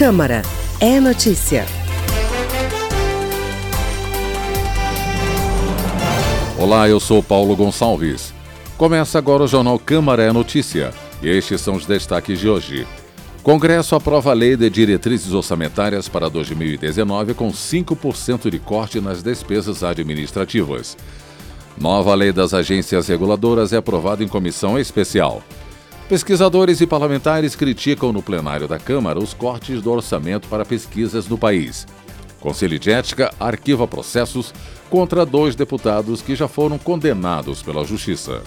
Câmara é notícia. Olá, eu sou Paulo Gonçalves. Começa agora o Jornal Câmara é Notícia e estes são os destaques de hoje. Congresso aprova a Lei de Diretrizes Orçamentárias para 2019 com 5% de corte nas despesas administrativas. Nova Lei das Agências Reguladoras é aprovada em comissão especial. Pesquisadores e parlamentares criticam no plenário da Câmara os cortes do orçamento para pesquisas no país. Conselho de Ética arquiva processos contra 2 deputados que já foram condenados pela Justiça.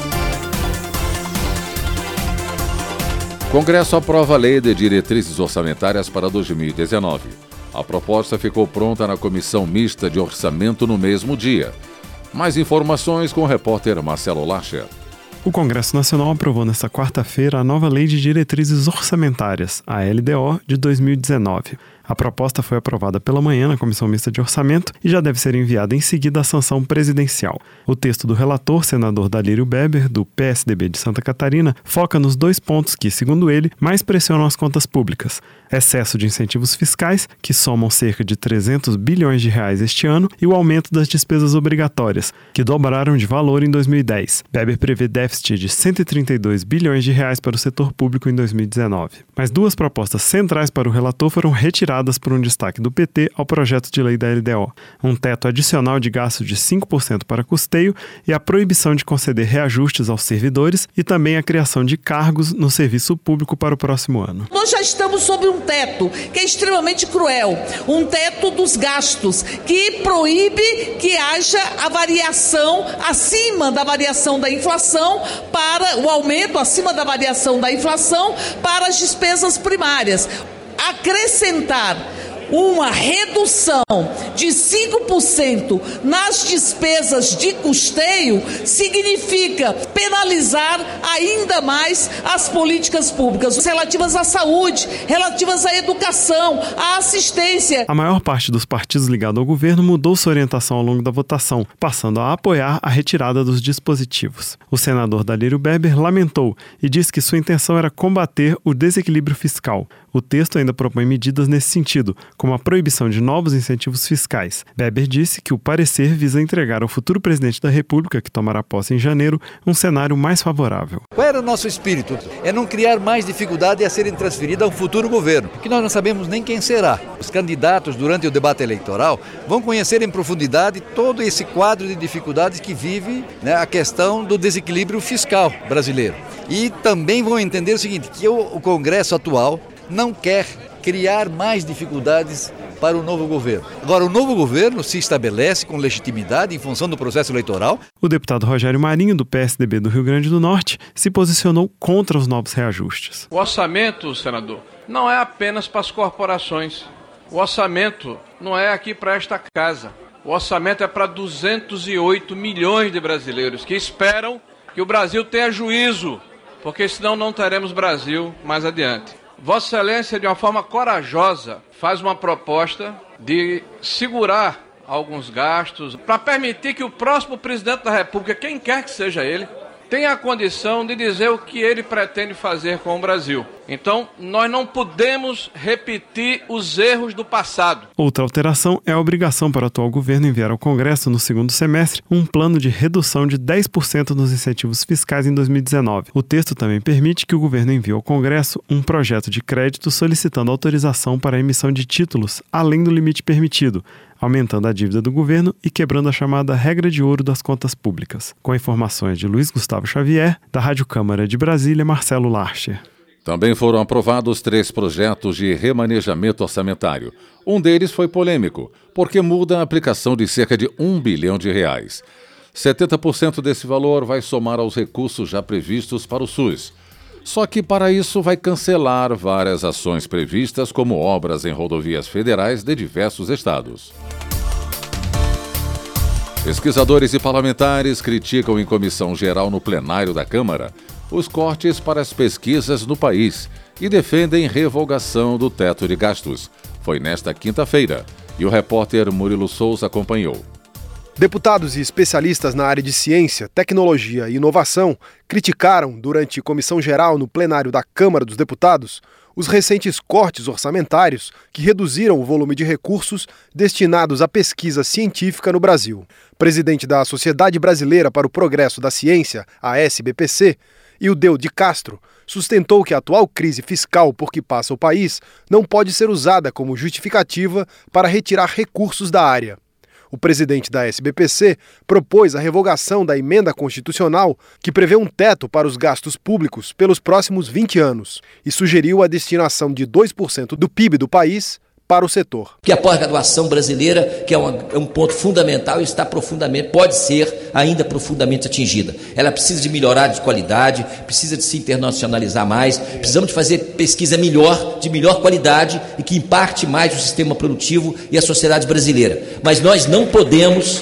Congresso aprova a Lei de Diretrizes Orçamentárias para 2019. A proposta ficou pronta na Comissão Mista de Orçamento no mesmo dia. Mais informações com o repórter Marcelo Larcher. O Congresso Nacional aprovou nesta quarta-feira a nova Lei de Diretrizes Orçamentárias, a LDO, de 2019. A proposta foi aprovada pela manhã na Comissão Mista de Orçamento e já deve ser enviada em seguida à sanção presidencial. O texto do relator, senador Dalírio Beber, do PSDB de Santa Catarina, foca nos 2 pontos que, segundo ele, mais pressionam as contas públicas: excesso de incentivos fiscais, que somam cerca de 300 bilhões de reais este ano, e o aumento das despesas obrigatórias, que dobraram de valor em 2010. Beber prevê déficit de 132 bilhões de reais para o setor público em 2019. Mas 2 propostas centrais para o relator foram retiradas por um destaque do PT ao projeto de lei da LDO: um teto adicional de gasto de 5% para custeio e a proibição de conceder reajustes aos servidores e também a criação de cargos no serviço público para o próximo ano. Nós já estamos sob um teto que é extremamente cruel, um teto dos gastos, que proíbe que haja a variação acima da variação da inflação para o aumento acima da variação da inflação para as despesas primárias. Acrescentar uma redução de 5% nas despesas de custeio significa penalizar ainda mais as políticas públicas relativas à saúde, relativas à educação, à assistência. A maior parte dos partidos ligados ao governo mudou sua orientação ao longo da votação, passando a apoiar a retirada dos dispositivos. O senador Dalírio Beber lamentou e disse que sua intenção era combater o desequilíbrio fiscal. O texto ainda propõe medidas nesse sentido, como a proibição de novos incentivos fiscais. Beber disse que o parecer visa entregar ao futuro presidente da República, que tomará posse em janeiro, um cenário mais favorável. Qual era o nosso espírito? É não criar mais dificuldade a serem transferidas a um futuro governo, que nós não sabemos nem quem será. Os candidatos, durante o debate eleitoral, vão conhecer em profundidade todo esse quadro de dificuldades que vive, a questão do desequilíbrio fiscal brasileiro. E também vão entender o seguinte, que o Congresso atual não quer criar mais dificuldades para o novo governo. Agora, o novo governo se estabelece com legitimidade em função do processo eleitoral. O deputado Rogério Marinho, do PSDB do Rio Grande do Norte, se posicionou contra os novos reajustes. O orçamento, senador, não é apenas para as corporações. O orçamento não é aqui para esta casa. O orçamento é para 208 milhões de brasileiros que esperam que o Brasil tenha juízo, porque senão não teremos Brasil mais adiante. Vossa Excelência, de uma forma corajosa, faz uma proposta de segurar alguns gastos para permitir que o próximo presidente da República, quem quer que seja ele, tenha a condição de dizer o que ele pretende fazer com o Brasil. Então, nós não podemos repetir os erros do passado. Outra alteração é a obrigação para o atual governo enviar ao Congresso, no segundo semestre, um plano de redução de 10% nos incentivos fiscais em 2019. O texto também permite que o governo envie ao Congresso um projeto de crédito solicitando autorização para a emissão de títulos além do limite permitido, aumentando a dívida do governo e quebrando a chamada regra de ouro das contas públicas. Com informações de Luiz Gustavo Xavier, da Rádio Câmara de Brasília, Marcelo Larcher. Também foram aprovados 3 projetos de remanejamento orçamentário. Um deles foi polêmico, porque muda a aplicação de cerca de R$1 bilhão. 70% desse valor vai somar aos recursos já previstos para o SUS. Só que para isso vai cancelar várias ações previstas, como obras em rodovias federais de diversos estados. Pesquisadores e parlamentares criticam em comissão geral no plenário da Câmara os cortes para as pesquisas no país e defendem revogação do teto de gastos. Foi nesta quinta-feira e o repórter Murilo Souza acompanhou. Deputados e especialistas na área de ciência, tecnologia e inovação criticaram, durante comissão geral no plenário da Câmara dos Deputados, os recentes cortes orçamentários que reduziram o volume de recursos destinados à pesquisa científica no Brasil. Presidente da Sociedade Brasileira para o Progresso da Ciência, a SBPC, Ildeu de Castro, sustentou que a atual crise fiscal por que passa o país não pode ser usada como justificativa para retirar recursos da área. O presidente da SBPC propôs a revogação da emenda constitucional que prevê um teto para os gastos públicos pelos próximos 20 anos e sugeriu a destinação de 2% do PIB do país para o setor. Que a pós-graduação brasileira, que é um ponto fundamental, pode ser ainda profundamente atingida. Ela precisa de melhorar de qualidade, precisa de se internacionalizar mais, precisamos de fazer pesquisa melhor, de melhor qualidade e que impacte mais o sistema produtivo e a sociedade brasileira. Mas nós não podemos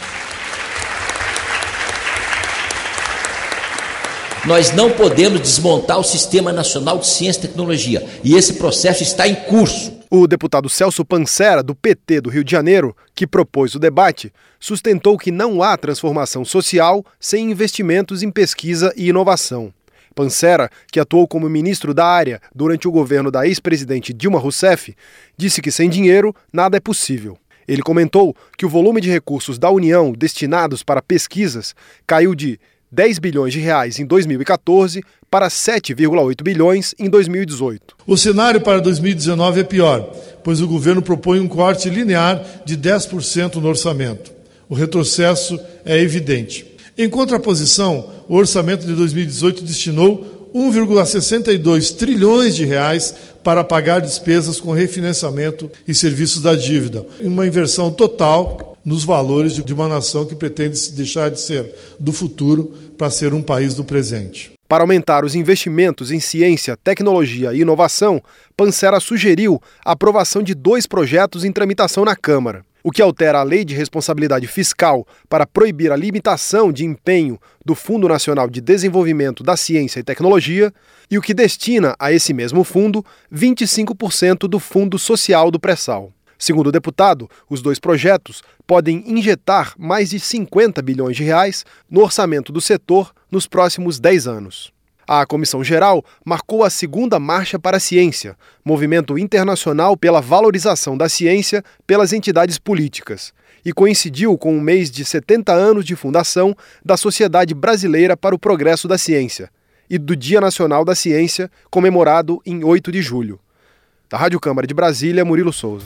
desmontar o Sistema Nacional de Ciência e Tecnologia. E esse processo está em curso. O deputado Celso Pancera, do PT do Rio de Janeiro, que propôs o debate, sustentou que não há transformação social sem investimentos em pesquisa e inovação. Pancera, que atuou como ministro da área durante o governo da ex-presidente Dilma Rousseff, disse que sem dinheiro nada é possível. Ele comentou que o volume de recursos da União destinados para pesquisas caiu de 10 bilhões de reais em 2014 para 7,8 bilhões em 2018. O cenário para 2019 é pior, pois o governo propõe um corte linear de 10% no orçamento. O retrocesso é evidente. Em contraposição, o orçamento de 2018 destinou 1,62 trilhões de reais para pagar despesas com refinanciamento e serviços da dívida, uma inversão total nos valores de uma nação que pretende se deixar de ser do futuro para ser um país do presente. Para aumentar os investimentos em ciência, tecnologia e inovação, Pancera sugeriu a aprovação de 2 projetos em tramitação na Câmara. O que altera a Lei de Responsabilidade Fiscal para proibir a limitação de empenho do Fundo Nacional de Desenvolvimento da Ciência e Tecnologia e o que destina a esse mesmo fundo 25% do Fundo Social do Pré-Sal. Segundo o deputado, os 2 projetos podem injetar mais de 50 bilhões de reais no orçamento do setor nos próximos 10 anos. A Comissão Geral marcou a 2ª Marcha para a Ciência, movimento internacional pela valorização da ciência pelas entidades políticas, e coincidiu com o mês de 70 anos de fundação da Sociedade Brasileira para o Progresso da Ciência e do Dia Nacional da Ciência, comemorado em 8 de julho. Da Rádio Câmara de Brasília, Murilo Souza.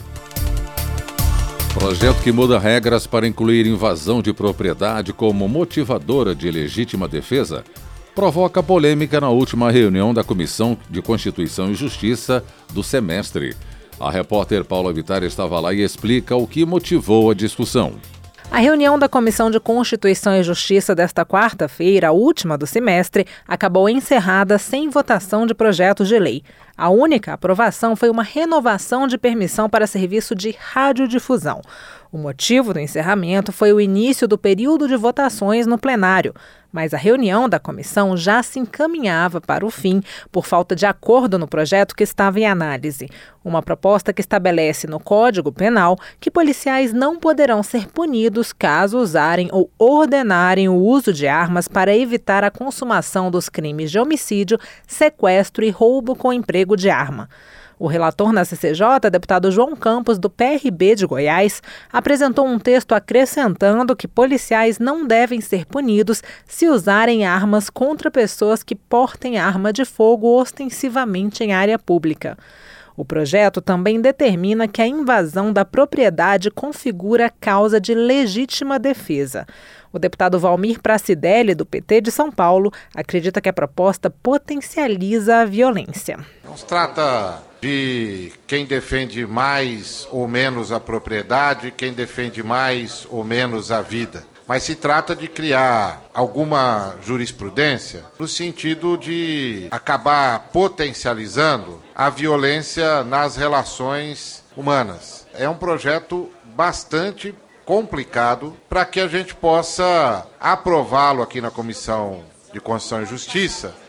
Projeto que muda regras para incluir invasão de propriedade como motivadora de legítima defesa provoca polêmica na última reunião da Comissão de Constituição e Justiça do semestre. A repórter Paula Vittar estava lá e explica o que motivou a discussão. A reunião da Comissão de Constituição e Justiça desta quarta-feira, a última do semestre, acabou encerrada sem votação de projetos de lei. A única aprovação foi uma renovação de permissão para serviço de radiodifusão. O motivo do encerramento foi o início do período de votações no plenário, mas a reunião da comissão já se encaminhava para o fim por falta de acordo no projeto que estava em análise. Uma proposta que estabelece no Código Penal que policiais não poderão ser punidos caso usarem ou ordenarem o uso de armas para evitar a consumação dos crimes de homicídio, sequestro e roubo com emprego de arma. O relator na CCJ, deputado João Campos, do PRB de Goiás, apresentou um texto acrescentando que policiais não devem ser punidos se usarem armas contra pessoas que portem arma de fogo ostensivamente em área pública. O projeto também determina que a invasão da propriedade configura causa de legítima defesa. O deputado Valmir Pracidelli, do PT de São Paulo, acredita que a proposta potencializa a violência. Não se trata de quem defende mais ou menos a propriedade, quem defende mais ou menos a vida. Mas se trata de criar alguma jurisprudência no sentido de acabar potencializando a violência nas relações humanas. É um projeto bastante complicado para que a gente possa aprová-lo aqui na Comissão de Constituição e Justiça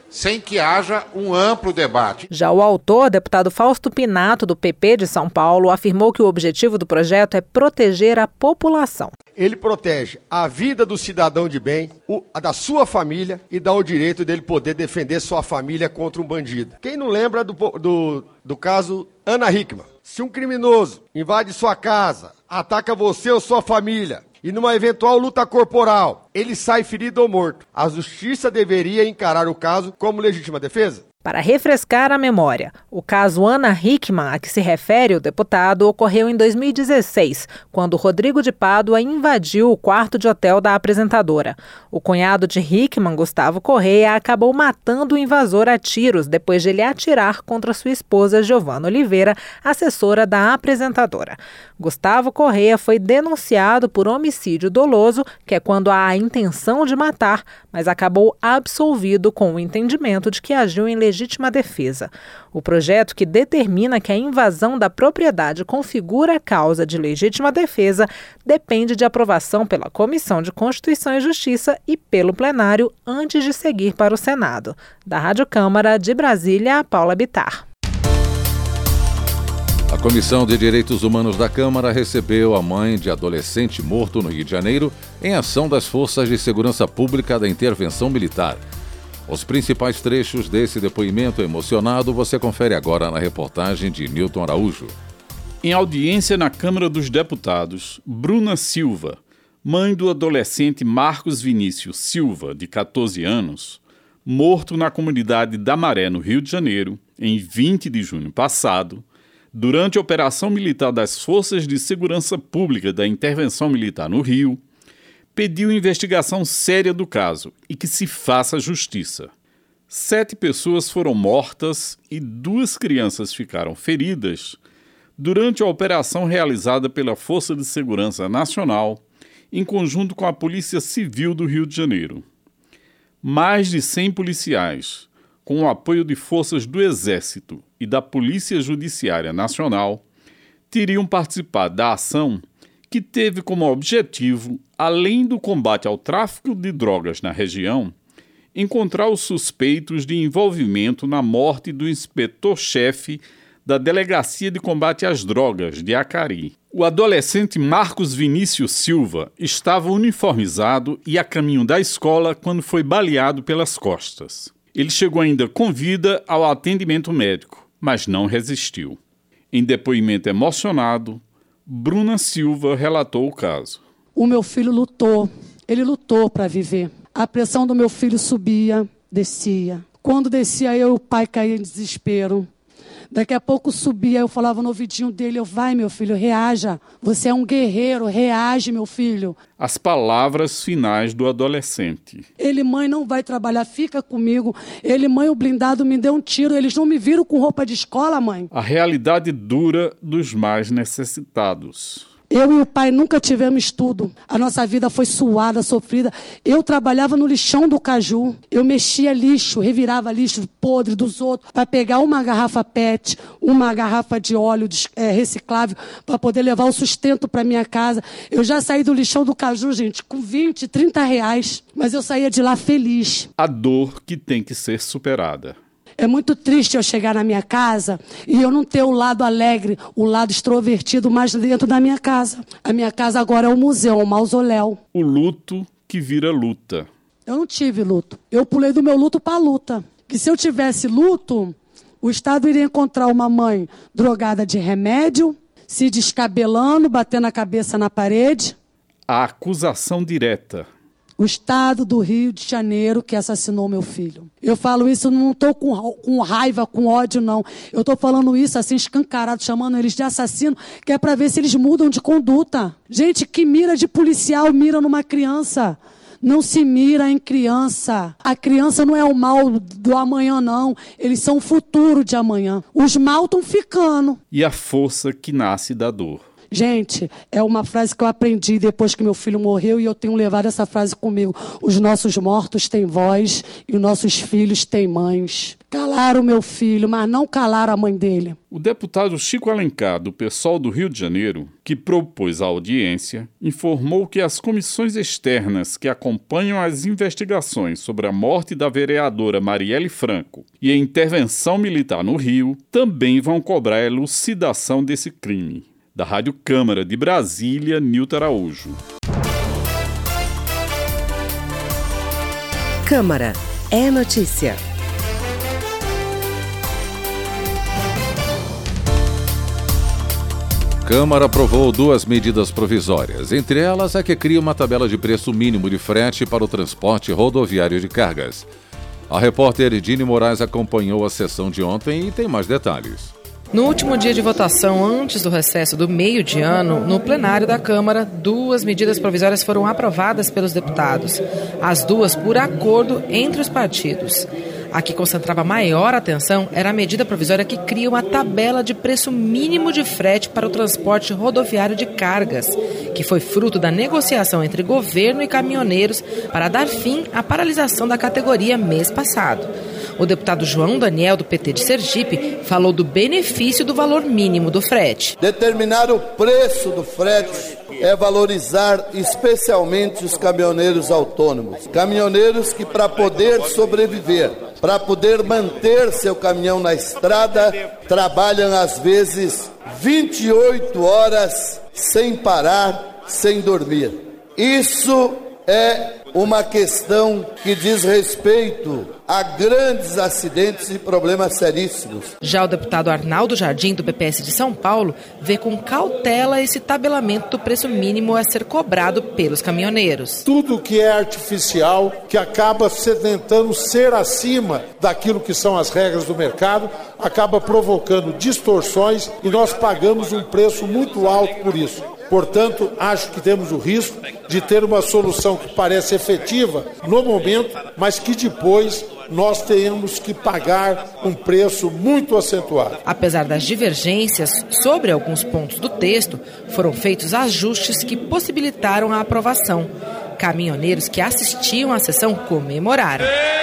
sem que haja um amplo debate. Já o autor, deputado Fausto Pinato, do PP de São Paulo, afirmou que o objetivo do projeto é proteger a população. Ele protege a vida do cidadão de bem, a da sua família, e dá o direito dele poder defender sua família contra um bandido. Quem não lembra do caso Ana Hickman? Se um criminoso invade sua casa, ataca você ou sua família, e numa eventual luta corporal, ele sai ferido ou morto, a justiça deveria encarar o caso como legítima defesa? Para refrescar a memória, o caso Ana Hickman, a que se refere o deputado, ocorreu em 2016, quando Rodrigo de Pádua invadiu o quarto de hotel da apresentadora. O cunhado de Hickman, Gustavo Correia, acabou matando o invasor a tiros depois de ele atirar contra sua esposa Giovana Oliveira, assessora da apresentadora. Gustavo Correia foi denunciado por homicídio doloso, que é quando há a intenção de matar, mas acabou absolvido com o entendimento de que agiu em legítima defesa. O projeto, que determina que a invasão da propriedade configura a causa de legítima defesa, depende de aprovação pela Comissão de Constituição e Justiça e pelo plenário antes de seguir para o Senado. Da Rádio Câmara, de Brasília, Paula Bittar. A Comissão de Direitos Humanos da Câmara recebeu a mãe de adolescente morto no Rio de Janeiro em ação das Forças de Segurança Pública da Intervenção Militar. Os principais trechos desse depoimento emocionado você confere agora na reportagem de Nilton Araújo. Em audiência na Câmara dos Deputados, Bruna Silva, mãe do adolescente Marcos Vinícius Silva, de 14 anos, morto na comunidade da Maré, no Rio de Janeiro, em 20 de junho passado, durante a operação militar das Forças de Segurança Pública da Intervenção Militar no Rio, pediu investigação séria do caso e que se faça justiça. 7 pessoas foram mortas e 2 crianças ficaram feridas durante a operação realizada pela Força de Segurança Nacional, em conjunto com a Polícia Civil do Rio de Janeiro. Mais de 100 policiais, com o apoio de forças do Exército e da Polícia Judiciária Nacional, teriam participado da ação que teve como objetivo, além do combate ao tráfico de drogas na região, encontrar os suspeitos de envolvimento na morte do inspetor-chefe da Delegacia de Combate às Drogas, de Acari. O adolescente Marcos Vinícius Silva estava uniformizado e a caminho da escola quando foi baleado pelas costas. Ele chegou ainda com vida ao atendimento médico, mas não resistiu. Em depoimento emocionado, Bruna Silva relatou o caso. O meu filho lutou, ele lutou para viver. A pressão do meu filho subia, descia. Quando descia eu, o pai caía em desespero. Daqui a pouco subia, eu falava no ouvidinho dele, vai meu filho, reaja. Você é um guerreiro, reage meu filho. As palavras finais do adolescente. Ele, mãe, não vai trabalhar, fica comigo. Ele, mãe, o blindado me deu um tiro, eles não me viram com roupa de escola, mãe. A realidade dura dos mais necessitados. Eu e o pai nunca tivemos estudo. A nossa vida foi suada, sofrida. Eu trabalhava no lixão do Caju. Eu mexia lixo, revirava lixo podre dos outros para pegar uma garrafa PET, uma garrafa de óleo reciclável para poder levar o sustento para minha casa. Eu já saí do lixão do Caju, gente, com 20, 30 reais. Mas eu saía de lá feliz. A dor que tem que ser superada. É muito triste eu chegar na minha casa e eu não ter o lado alegre, o lado extrovertido mais dentro da minha casa. A minha casa agora é um museu, um mausoléu. O luto que vira luta. Eu não tive luto. Eu pulei do meu luto para a luta. Que se eu tivesse luto, o Estado iria encontrar uma mãe drogada de remédio, se descabelando, batendo a cabeça na parede. A acusação direta. O Estado do Rio de Janeiro que assassinou meu filho. Eu falo isso, não estou com raiva, com ódio, não. Eu estou falando isso assim, escancarado, chamando eles de assassino, que é para ver se eles mudam de conduta. Gente, que mira de policial mira numa criança. Não se mira em criança. A criança não é o mal do amanhã, não. Eles são o futuro de amanhã. Os mal estão ficando. E a força que nasce da dor. Gente, é uma frase que eu aprendi depois que meu filho morreu e eu tenho levado essa frase comigo. Os nossos mortos têm voz e os nossos filhos têm mães. Calaram o meu filho, mas não calaram a mãe dele. O deputado Chico Alencar, do PSOL do Rio de Janeiro, que propôs a audiência, informou que as comissões externas que acompanham as investigações sobre a morte da vereadora Marielle Franco e a intervenção militar no Rio também vão cobrar a elucidação desse crime. Da Rádio Câmara de Brasília, Nilton Araújo. Câmara é notícia. Câmara aprovou 2 medidas provisórias, entre elas a que cria uma tabela de preço mínimo de frete para o transporte rodoviário de cargas. A repórter Edine Moraes acompanhou a sessão de ontem e tem mais detalhes. No último dia de votação, antes do recesso do meio de ano, no plenário da Câmara, 2 medidas provisórias foram aprovadas pelos deputados. As 2 por acordo entre os partidos. A que concentrava maior atenção era a medida provisória que cria uma tabela de preço mínimo de frete para o transporte rodoviário de cargas, que foi fruto da negociação entre governo e caminhoneiros para dar fim à paralisação da categoria mês passado. O deputado João Daniel, do PT de Sergipe, falou do benefício do valor mínimo do frete. Determinar o preço do frete é valorizar especialmente os caminhoneiros autônomos. Caminhoneiros que, para poder sobreviver, para poder manter seu caminhão na estrada, trabalham às vezes 28 horas sem parar, sem dormir. Isso é uma questão que diz respeito a grandes acidentes e problemas seríssimos. Já o deputado Arnaldo Jardim, do PPS de São Paulo, vê com cautela esse tabelamento do preço mínimo a ser cobrado pelos caminhoneiros. Tudo que é artificial, que acaba tentando ser acima daquilo que são as regras do mercado, acaba provocando distorções e nós pagamos um preço muito alto por isso. Portanto, acho que temos o risco de ter uma solução que parece efetiva no momento, mas que depois nós tenhamos que pagar um preço muito acentuado. Apesar das divergências sobre alguns pontos do texto, foram feitos ajustes que possibilitaram a aprovação. Caminhoneiros que assistiam à sessão comemoraram.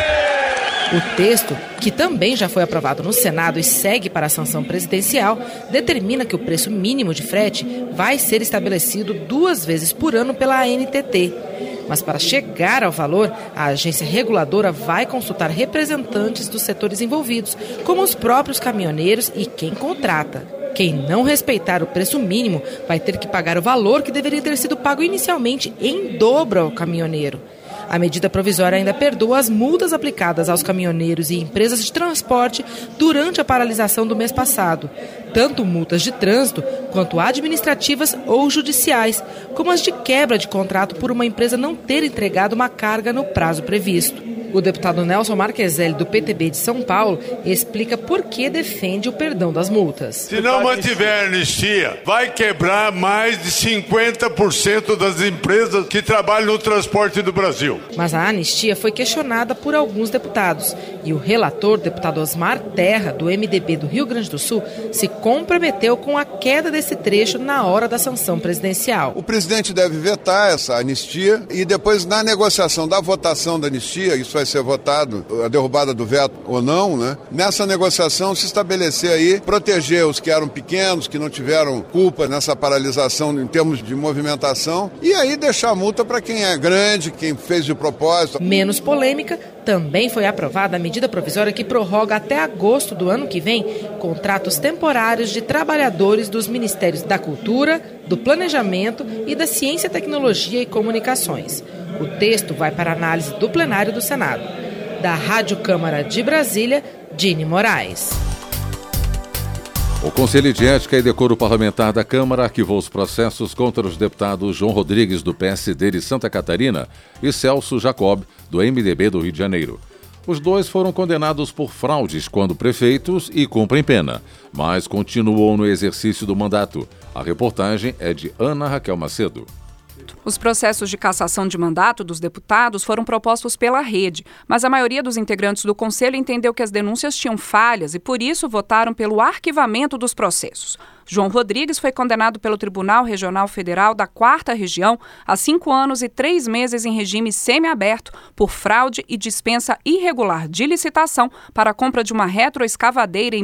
O texto, que também já foi aprovado no Senado e segue para a sanção presidencial, determina que o preço mínimo de frete vai ser estabelecido 2 vezes por ano pela ANTT. Mas para chegar ao valor, a agência reguladora vai consultar representantes dos setores envolvidos, como os próprios caminhoneiros e quem contrata. Quem não respeitar o preço mínimo vai ter que pagar o valor que deveria ter sido pago inicialmente em dobro ao caminhoneiro. A medida provisória ainda perdoa as multas aplicadas aos caminhoneiros e empresas de transporte durante a paralisação do mês passado, tanto multas de trânsito quanto administrativas ou judiciais, como as de quebra de contrato por uma empresa não ter entregado uma carga no prazo previsto. O deputado Nelson Marqueselli, do PTB de São Paulo, explica por que defende o perdão das multas. Se não mantiver anistia, vai quebrar mais de 50% das empresas que trabalham no transporte do Brasil. Mas a anistia foi questionada por alguns deputados e o relator, deputado Osmar Terra, do MDB do Rio Grande do Sul, se comprometeu com a queda desse trecho na hora da sanção presidencial. O presidente deve vetar essa anistia e depois, na negociação da votação da anistia, isso vai ser votado, a derrubada do veto ou não, né? Nessa negociação se estabelecer aí, proteger os que eram pequenos, que não tiveram culpa nessa paralisação em termos de movimentação, e aí deixar a multa para quem é grande, quem fez de propósito. Menos polêmica, também foi aprovada a medida provisória que prorroga até agosto do ano que vem contratos temporários de trabalhadores dos Ministérios da Cultura, do Planejamento e da Ciência, Tecnologia e Comunicações. O texto vai para análise do plenário do Senado. Da Rádio Câmara de Brasília, Dine Moraes. O Conselho de Ética e Decoro Parlamentar da Câmara arquivou os processos contra os deputados João Rodrigues, do PSD de Santa Catarina, e Celso Jacob, do MDB do Rio de Janeiro. Os 2 foram condenados por fraudes quando prefeitos e cumprem pena, mas continuam no exercício do mandato. A reportagem é de Ana Raquel Macedo. Os processos de cassação de mandato dos deputados foram propostos pela Rede, mas a maioria dos integrantes do Conselho entendeu que as denúncias tinham falhas e, por isso, votaram pelo arquivamento dos processos. João Rodrigues foi condenado pelo Tribunal Regional Federal da 4ª Região a 5 anos e 3 meses em regime semiaberto por fraude e dispensa irregular de licitação para a compra de uma retroescavadeira em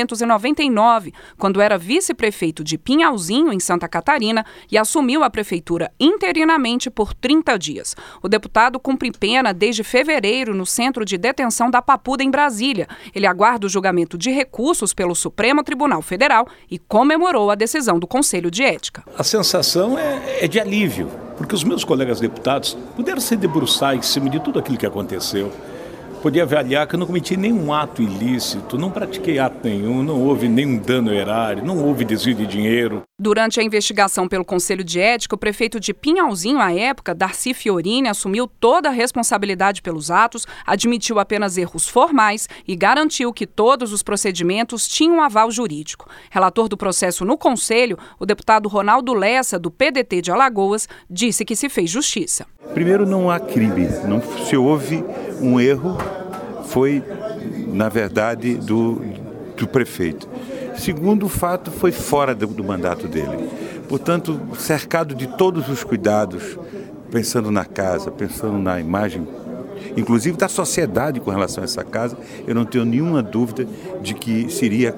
1999, quando era vice-prefeito de Pinhalzinho, em Santa Catarina, e assumiu a prefeitura interinamente por 30 dias. O deputado cumpre pena desde fevereiro no Centro de Detenção da Papuda, em Brasília. Ele aguarda o julgamento de recursos pelo Supremo Tribunal Federal e comemorou a decisão do Conselho de Ética. A sensação é de alívio, porque os meus colegas deputados puderam se debruçar em cima de tudo aquilo que aconteceu. Podia avaliar que eu não cometi nenhum ato ilícito, não pratiquei ato nenhum, não houve nenhum dano ao erário, não houve desvio de dinheiro. Durante a investigação pelo Conselho de Ética, o prefeito de Pinhalzinho, à época, Darcy Fiorini, assumiu toda a responsabilidade pelos atos, admitiu apenas erros formais e garantiu que todos os procedimentos tinham aval jurídico. Relator do processo no Conselho, o deputado Ronaldo Lessa, do PDT de Alagoas, disse que se fez justiça. Primeiro, não há crime, não se houve um erro, foi, na verdade, do prefeito. Segundo, o fato foi fora do mandato dele. Portanto, cercado de todos os cuidados, pensando na casa, pensando na imagem, inclusive da sociedade com relação a essa casa, eu não tenho nenhuma dúvida de que seria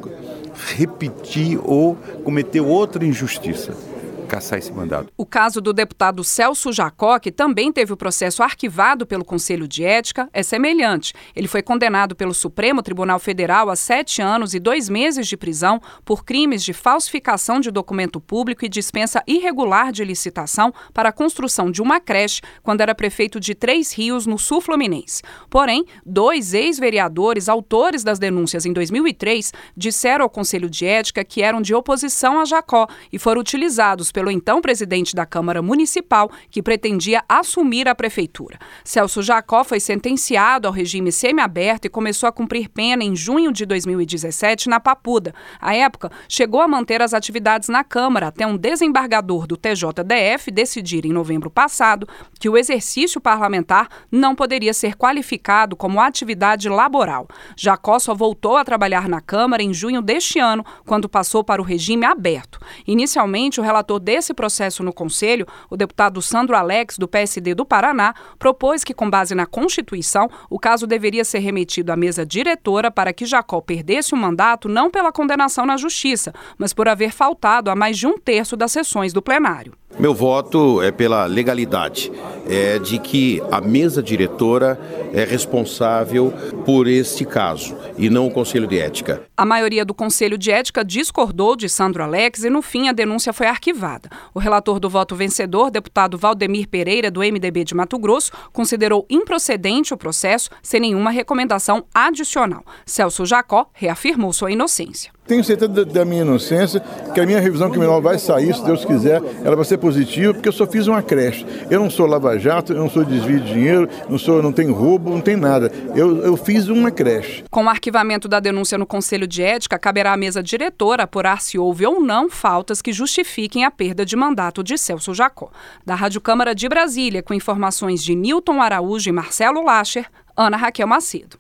repetir ou cometer outra injustiça. Cassar esse mandato. O caso do deputado Celso Jacó, que também teve o processo arquivado pelo Conselho de Ética, é semelhante. Ele foi condenado pelo Supremo Tribunal Federal a 7 anos e 2 meses de prisão por crimes de falsificação de documento público e dispensa irregular de licitação para a construção de uma creche quando era prefeito de Três Rios, no sul fluminense. Porém, 2 ex-vereadores, autores das denúncias em 2003, disseram ao Conselho de Ética que eram de oposição a Jacó e foram utilizados pelo então presidente da Câmara Municipal, que pretendia assumir a prefeitura. Celso Jacó foi sentenciado ao regime semiaberto e começou a cumprir pena em junho de 2017 na Papuda. À época, chegou a manter as atividades na Câmara até um desembargador do TJDF decidir em novembro passado que o exercício parlamentar não poderia ser qualificado como atividade laboral. Jacó só voltou a trabalhar na Câmara em junho deste ano, quando passou para o regime aberto. Inicialmente, o relator desse processo no Conselho, o deputado Sandro Alex, do PSD do Paraná, propôs que, com base na Constituição, o caso deveria ser remetido à mesa diretora para que Jacó perdesse o mandato não pela condenação na Justiça, mas por haver faltado a mais de 1/3 das sessões do plenário. Meu voto é pela legalidade, de que a mesa diretora é responsável por este caso e não o Conselho de Ética. A maioria do Conselho de Ética discordou de Sandro Alex e, no fim, a denúncia foi arquivada. O relator do voto vencedor, deputado Valdemir Pereira, do MDB de Mato Grosso, considerou improcedente o processo sem nenhuma recomendação adicional. Celso Jacó reafirmou sua inocência. Tenho certeza da minha inocência, que a minha revisão criminal vai sair, se Deus quiser, ela vai ser positiva, porque eu só fiz uma creche. Eu não sou lava-jato, eu não sou desvio de dinheiro, não tenho roubo, não tem nada. Eu fiz uma creche. Com o arquivamento da denúncia no Conselho de Ética, caberá à mesa diretora apurar se houve ou não faltas que justifiquem a perda de mandato de Celso Jacó. Da Rádio Câmara de Brasília, com informações de Nilton Araújo e Marcelo Lacher, Ana Raquel Macedo.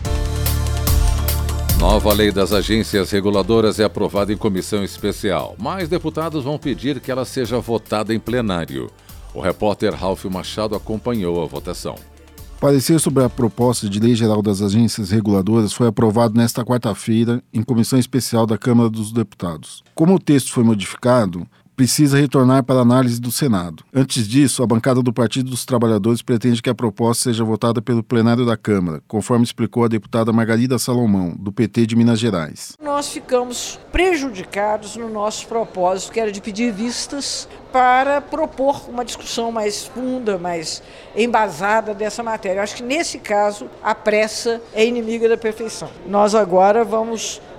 Nova lei das agências reguladoras é aprovada em comissão especial, mas deputados vão pedir que ela seja votada em plenário. O repórter Ralf Machado acompanhou a votação. Parecer sobre a proposta de lei geral das agências reguladoras foi aprovado nesta quarta-feira em comissão especial da Câmara dos Deputados. Como o texto foi modificado, precisa retornar para a análise do Senado. Antes disso, a bancada do Partido dos Trabalhadores pretende que a proposta seja votada pelo plenário da Câmara, conforme explicou a deputada Margarida Salomão, do PT de Minas Gerais. Nós ficamos prejudicados no nosso propósito, que era de pedir vistas para propor uma discussão mais funda, mais embasada dessa matéria. Eu acho que nesse caso a pressa é inimiga da perfeição. Nós agora vamos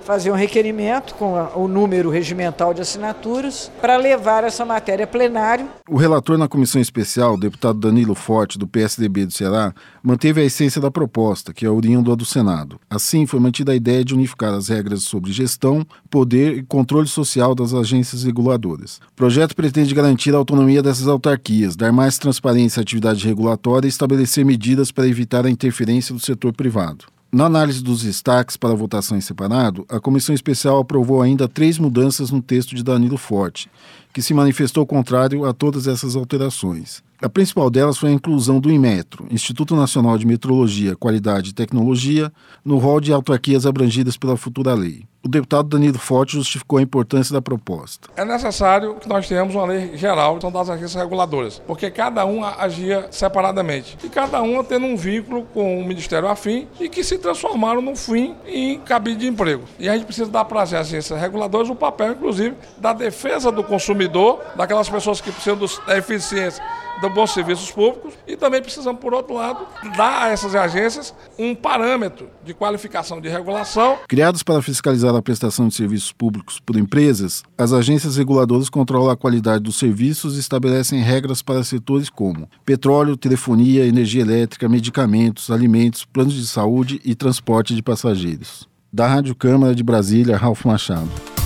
fazer um requerimento com o número regimental de assinaturas para levar essa matéria a plenário. O relator na comissão especial, o deputado Danilo Forte, do PSDB do Ceará, manteve a essência da proposta, que é oriunda do Senado. Assim, foi mantida a ideia de unificar as regras sobre gestão, poder e controle social das agências reguladoras. O projeto pretende garantir a autonomia dessas autarquias, dar mais transparência à atividade regulatória e estabelecer medidas para evitar a interferência do setor privado. Na análise dos destaques para a votação em separado, a comissão especial aprovou ainda 3 mudanças no texto de Danilo Forte, que se manifestou contrário a todas essas alterações. A principal delas foi a inclusão do Inmetro, Instituto Nacional de Metrologia, Qualidade e Tecnologia, no rol de autarquias abrangidas pela futura lei. O deputado Danilo Forte justificou a importância da proposta. É necessário que nós tenhamos uma lei geral das agências reguladoras, porque cada uma agia separadamente. E cada uma tendo um vínculo com o Ministério afim e que se transformaram no fim em cabide de emprego. E a gente precisa dar para as agências reguladoras o papel, inclusive, da defesa do consumidor, daquelas pessoas que precisam da eficiência de bons serviços públicos, e também precisamos, por outro lado, dar a essas agências um parâmetro de qualificação de regulação. Criadas para fiscalizar a prestação de serviços públicos por empresas, as agências reguladoras controlam a qualidade dos serviços e estabelecem regras para setores como petróleo, telefonia, energia elétrica, medicamentos, alimentos, planos de saúde e transporte de passageiros. Da Rádio Câmara de Brasília, Ralf Machado.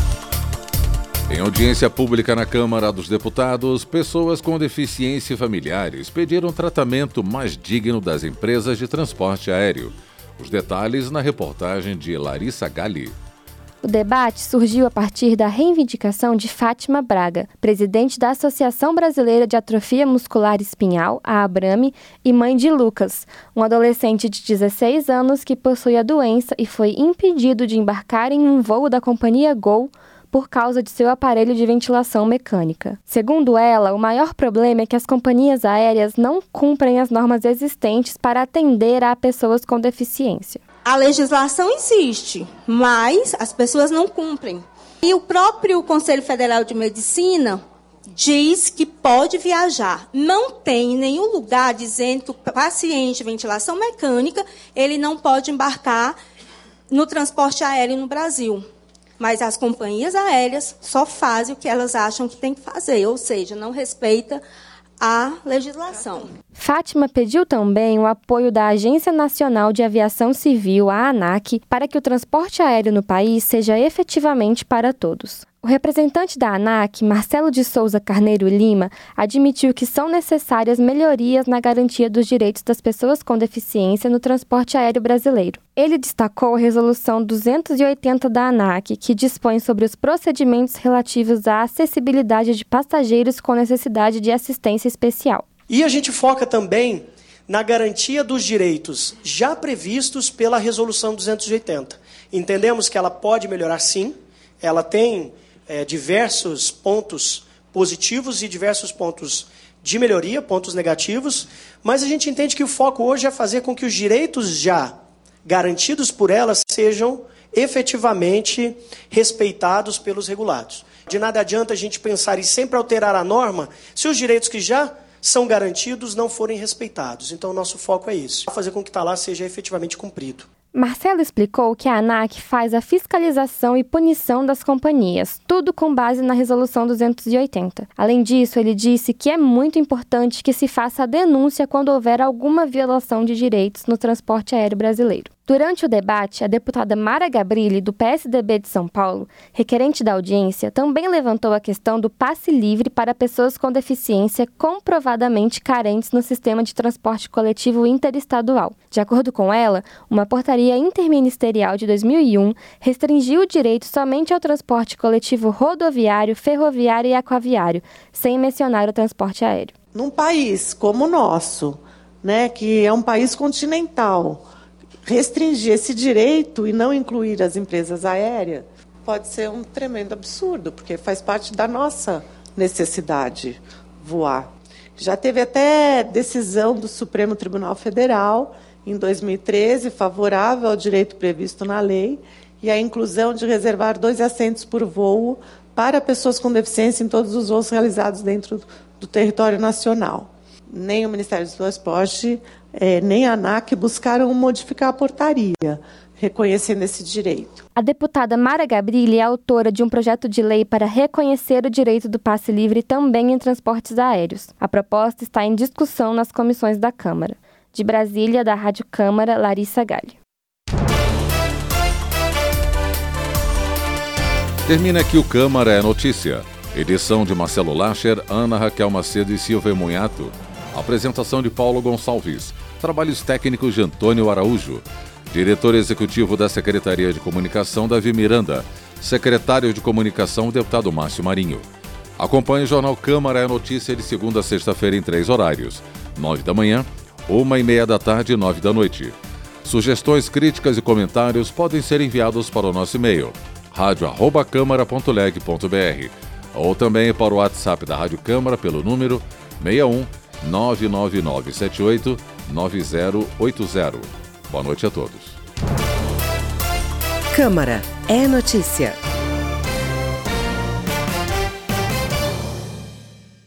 Em audiência pública na Câmara dos Deputados, pessoas com deficiência e familiares pediram tratamento mais digno das empresas de transporte aéreo. Os detalhes na reportagem de Larissa Galli. O debate surgiu a partir da reivindicação de Fátima Braga, presidente da Associação Brasileira de Atrofia Muscular Espinhal, a ABRAME, e mãe de Lucas, um adolescente de 16 anos que possui a doença e foi impedido de embarcar em um voo da companhia Gol por causa de seu aparelho de ventilação mecânica. Segundo ela, o maior problema é que as companhias aéreas não cumprem as normas existentes para atender a pessoas com deficiência. A legislação existe, mas as pessoas não cumprem. E o próprio Conselho Federal de Medicina diz que pode viajar. Não tem nenhum lugar dizendo que o paciente de ventilação mecânica ele não pode embarcar no transporte aéreo no Brasil. Mas as companhias aéreas só fazem o que elas acham que tem que fazer, ou seja, não respeita a legislação. Fátima pediu também o apoio da Agência Nacional de Aviação Civil, a ANAC, para que o transporte aéreo no país seja efetivamente para todos. O representante da ANAC, Marcelo de Souza Carneiro Lima, admitiu que são necessárias melhorias na garantia dos direitos das pessoas com deficiência no transporte aéreo brasileiro. Ele destacou a Resolução 280 da ANAC, que dispõe sobre os procedimentos relativos à acessibilidade de passageiros com necessidade de assistência especial. E a gente foca também na garantia dos direitos já previstos pela Resolução 280. Entendemos que ela pode melhorar, sim. Ela tem diversos pontos positivos e diversos pontos de melhoria, pontos negativos, mas a gente entende que o foco hoje é fazer com que os direitos já garantidos por ela sejam efetivamente respeitados pelos regulados. De nada adianta a gente pensar em sempre alterar a norma se os direitos que já são garantidos não forem respeitados. Então, o nosso foco é isso, fazer com que está lá seja efetivamente cumprido. Marcelo explicou que a ANAC faz a fiscalização e punição das companhias, tudo com base na Resolução 280. Além disso, ele disse que é muito importante que se faça a denúncia quando houver alguma violação de direitos no transporte aéreo brasileiro. Durante o debate, a deputada Mara Gabrilli, do PSDB de São Paulo, requerente da audiência, também levantou a questão do passe livre para pessoas com deficiência comprovadamente carentes no sistema de transporte coletivo interestadual. De acordo com ela, uma portaria interministerial de 2001 restringiu o direito somente ao transporte coletivo rodoviário, ferroviário e aquaviário, sem mencionar o transporte aéreo. Num país como o nosso, que é um país continental, restringir esse direito e não incluir as empresas aéreas pode ser um tremendo absurdo, porque faz parte da nossa necessidade voar. Já teve até decisão do Supremo Tribunal Federal, em 2013, favorável ao direito previsto na lei e a inclusão de reservar 2 assentos por voo para pessoas com deficiência em todos os voos realizados dentro do território nacional. Nem o Ministério do Transporte nem a ANAC buscaram modificar a portaria. reconhecendo esse direito. A deputada Mara Gabrilli é autora de um projeto de lei para reconhecer o direito do passe livre também em transportes aéreos. A proposta está em discussão nas comissões da Câmara. De Brasília, da Rádio Câmara, Larissa Galho. Termina aqui o Câmara é Notícia. Edição de Marcelo Lacher, Ana Raquel Macedo e Silvia Munhato. Apresentação de Paulo Gonçalves. Trabalhos técnicos de Antônio Araújo. Diretor executivo da Secretaria de Comunicação, Davi Miranda. Secretário de Comunicação, deputado Márcio Marinho. Acompanhe o Jornal Câmara é Notícia de segunda a sexta-feira em 3 horários. 9 da manhã, 1h30 da tarde e 9 da noite. Sugestões, críticas e comentários podem ser enviados para o nosso e-mail radio@câmara.leg.br ou também para o WhatsApp da Rádio Câmara pelo número 61 99978 9080. Boa noite a todos. Câmara é Notícia.